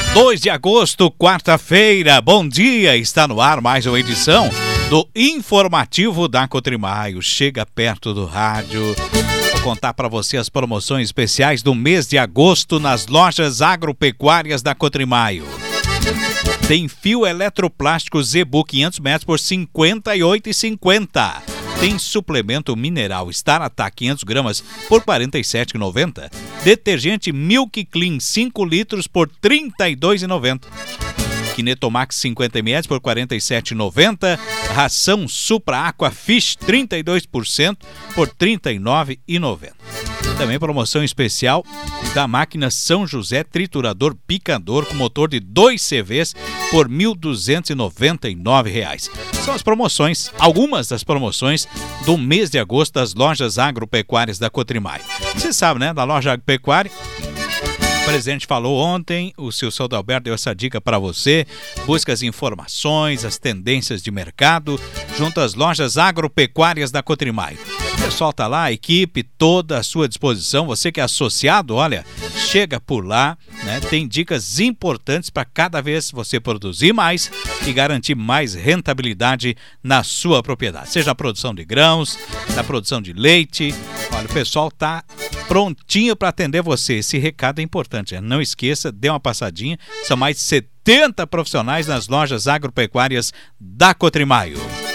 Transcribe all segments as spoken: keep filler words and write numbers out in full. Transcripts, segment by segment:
dois de agosto, quarta-feira, bom dia, está no ar mais uma edição do Informativo da Cotrimaio. Chega perto do rádio, vou contar para você as promoções especiais do mês de agosto nas lojas agropecuárias da Cotrimaio. Tem fio eletroplástico Zebu quinhentos metros por cinquenta e oito reais e cinquenta centavos. Tem suplemento mineral Staratá quinhentos gramas por quarenta e sete reais e noventa centavos. Detergente Milk Clean cinco litros por trinta e dois reais e noventa centavos. Kinetomax cinquenta mililitros por quarenta e sete reais e noventa centavos. Ração Supra Aqua Fish trinta e dois por cento por trinta e nove reais e noventa centavos. Também promoção especial da máquina São José Triturador Picador com motor de dois C Vs por mil duzentos e noventa e nove reais. São as promoções, algumas das promoções do mês de agosto das lojas agropecuárias da Cotrimaio. Você sabe, né? Da loja agropecuária, o presidente falou ontem, o seu Souto Alberto deu essa dica para você. Busca as informações, as tendências de mercado junto às lojas agropecuárias da Cotrimaio. O pessoal tá lá, a equipe toda à sua disposição. Você que é associado, olha, chega por lá, né? Tem dicas importantes para cada vez você produzir mais e garantir mais rentabilidade na sua propriedade. Seja a produção de grãos, na produção de leite. Olha, o pessoal tá prontinho para atender você. Esse recado é importante, né? Não esqueça, dê uma passadinha. São mais de setenta profissionais nas lojas agropecuárias da Cotrimaio.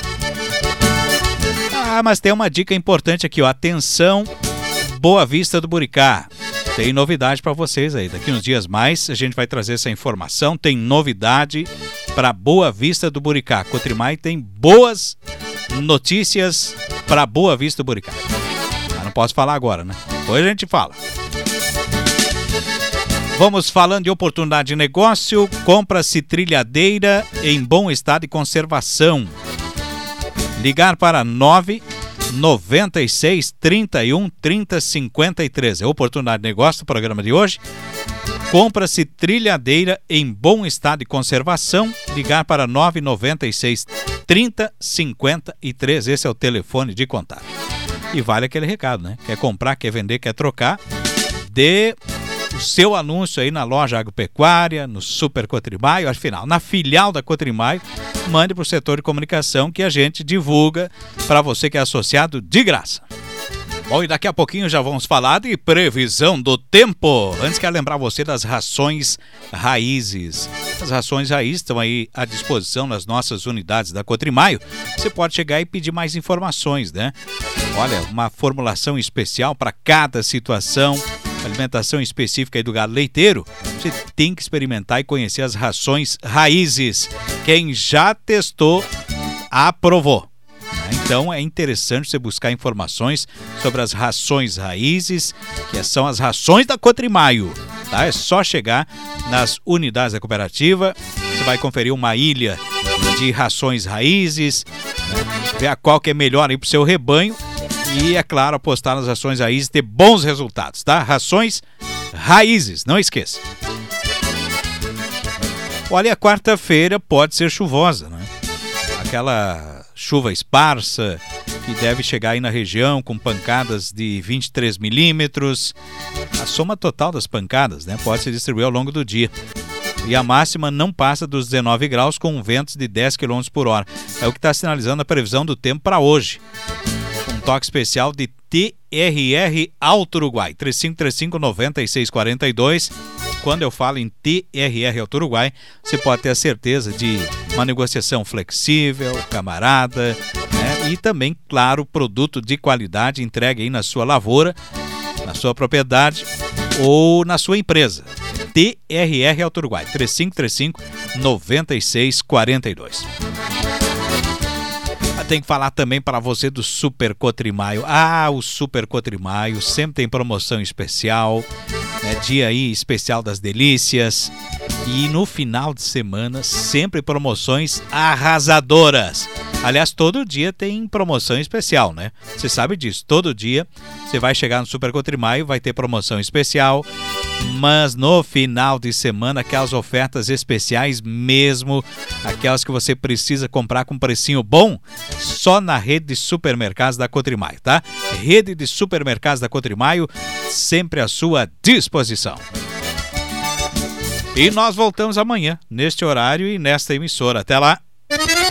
Ah, mas tem uma dica importante aqui, ó. Atenção, Boa Vista do Buricá. Tem novidade para vocês aí. Daqui uns dias mais a gente vai trazer essa informação. Tem novidade para Boa Vista do Buricá. Cotrimaio tem boas notícias para Boa Vista do Buricá. Mas não posso falar agora, né? Depois a gente fala. Vamos falando de oportunidade de negócio. Compra-se trilhadeira em bom estado de conservação. Ligar para nove noventa e seis, trinta e um, trinta, cinquenta e três. É a oportunidade de negócio do programa de hoje. Compra-se trilhadeira em bom estado de conservação. Ligar para nove noventa e seis, trinta, cinquenta e três. Esse é o telefone de contato. E vale aquele recado, né? Quer comprar, quer vender, quer trocar? Dê o seu anúncio aí na loja agropecuária, no Super Cotrimaio, afinal, na filial da Cotrimaio, mande para o setor de comunicação que a gente divulga para você que é associado de graça. Bom, e daqui a pouquinho já vamos falar de previsão do tempo. Antes, quero lembrar você das rações raízes. As rações raízes estão aí à disposição nas nossas unidades da Cotrimaio. Você pode chegar e pedir mais informações, né? Olha, uma formulação especial para cada situação. Alimentação específica aí do gado leiteiro, você tem que experimentar e conhecer as rações raízes. Quem já testou, aprovou. Então é interessante você buscar informações sobre as rações raízes, que são as rações da Cotrimaio. Tá? É só chegar nas unidades da cooperativa, você vai conferir uma ilha de rações raízes, né? Ver a qual que é melhor aí para o seu rebanho. E, é claro, apostar nas rações raízes e ter bons resultados, tá? Rações raízes, não esqueça. Olha, a quarta-feira pode ser chuvosa, né? Aquela chuva esparsa que deve chegar aí na região com pancadas de vinte e três milímetros. A soma total das pancadas, né, pode se distribuir ao longo do dia. E a máxima não passa dos dezenove graus com ventos de dez quilômetros por hora. É o que está sinalizando a previsão do tempo para hoje. Um toque especial de T R R Alto Uruguai, três cinco três cinco, nove seis quatro dois. Quando eu falo em T R R Alto Uruguai, você pode ter a certeza de uma negociação flexível, camarada, né? E também, claro, produto de qualidade entregue aí na sua lavoura, na sua propriedade ou na sua empresa. T R R Alto Uruguai, três cinco três cinco, nove seis quatro dois. Tem que falar também para você do Super Cotrimaio. Ah, o Super Cotrimaio sempre tem promoção especial, né? Dia aí especial das delícias. E no final de semana, sempre promoções arrasadoras. Aliás, todo dia tem promoção especial, né? Você sabe disso. Todo dia você vai chegar no Super Cotrimaio, vai ter promoção especial. Mas no final de semana, aquelas ofertas especiais mesmo, aquelas que você precisa comprar com precinho bom, só na rede de supermercados da Cotrimaio, tá? Rede de supermercados da Cotrimaio, sempre à sua disposição. E nós voltamos amanhã, neste horário e nesta emissora. Até lá!